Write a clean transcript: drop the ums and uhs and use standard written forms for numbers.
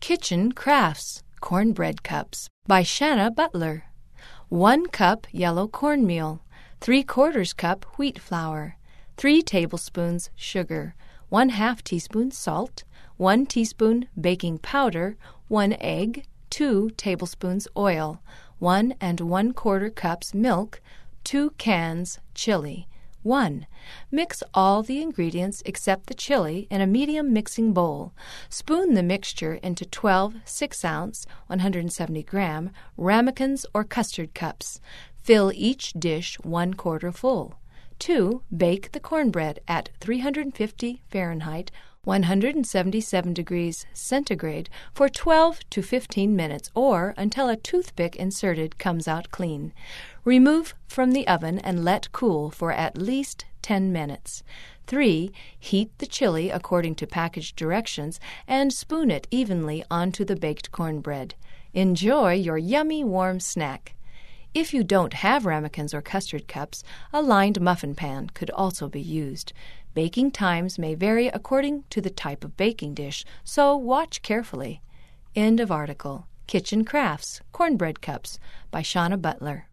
Kitchen Crafts Cornbread Cups by Shanna Butler. 1 cup yellow cornmeal, 3/4 cup wheat flour, 3 tablespoons sugar, 1/2 teaspoon salt, 1 teaspoon baking powder, 1 egg, 2 tablespoons oil, 1 1/4 cups milk, 2 cans chili. 1. Mix all the ingredients except the chili in a medium mixing bowl. Spoon the mixture into 12 6-ounce, 170-gram ramekins or custard cups. Fill each dish 1/4 full. 2. Bake the cornbread at 350 Fahrenheit, 177 degrees centigrade for 12 to 15 minutes or until a toothpick inserted comes out clean. Remove from the oven and let cool for at least 10 minutes. 3. Heat the chili according to package directions and spoon it evenly onto the baked cornbread. Enjoy your yummy warm snack. If you don't have ramekins or custard cups, a lined muffin pan could also be used. Baking times may vary according to the type of baking dish, so watch carefully. End of article. Kitchen Crafts Cornbread Cups by Shanna Butler.